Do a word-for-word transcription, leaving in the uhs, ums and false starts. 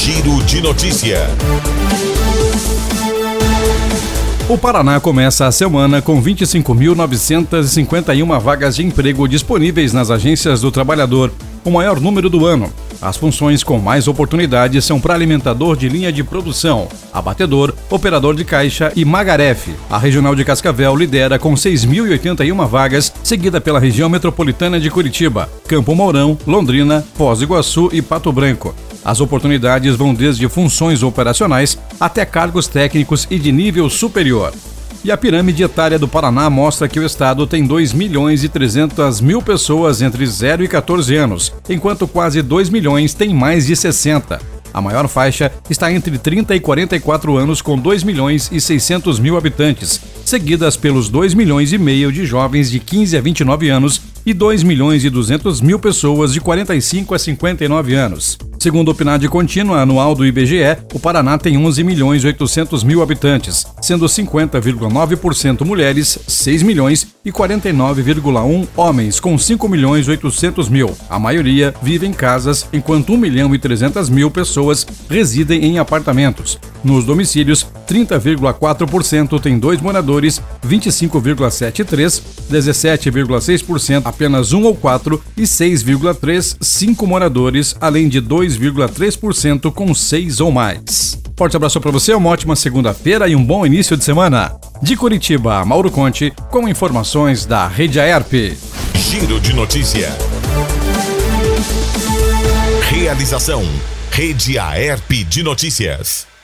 Giro de Notícia. O Paraná começa a semana com vinte e cinco mil novecentas e cinquenta e uma vagas de emprego disponíveis nas agências do trabalhador, o maior número do ano. As funções com mais oportunidades são para alimentador de linha de produção, abatedor, operador de caixa e magarefe. A Regional de Cascavel lidera com seis mil e oitenta e uma vagas, seguida pela região metropolitana de Curitiba, Campo Mourão, Londrina, Foz do Iguaçu e Pato Branco. As oportunidades vão desde funções operacionais até cargos técnicos e de nível superior. E a pirâmide etária do Paraná mostra que o estado tem dois milhões e trezentas mil pessoas entre zero e quatorze anos, enquanto quase dois milhões têm mais de sessenta. A maior faixa está entre trinta e quarenta e quatro anos, com dois milhões e seiscentos mil habitantes, seguidas pelos dois milhões e meio de jovens de quinze a vinte e nove anos e dois milhões e duzentas mil pessoas de quarenta e cinco a cinquenta e nove anos. Segundo o P N A D contínua anual do I B G E, o Paraná tem onze milhões e oitocentos mil habitantes, sendo cinquenta vírgula nove por cento mulheres, seis milhões e quarenta e nove vírgula um por cento homens, com cinco milhões e oitocentos mil. A maioria vive em casas, enquanto um milhão e trezentas mil pessoas residem em apartamentos. Nos domicílios, trinta vírgula quatro por cento tem dois moradores, vinte e cinco vírgula setenta e três por cento, dezessete vírgula seis por cento apenas um ou quatro e seis vírgula três por cento cinco moradores, além de dois vírgula três por cento com seis ou mais. Forte abraço para você, uma ótima segunda-feira e um bom início de semana. De Curitiba, Mauro Conte, com informações da Rede Aerp. Giro de Notícia. Realização: Rede Aerp de Notícias.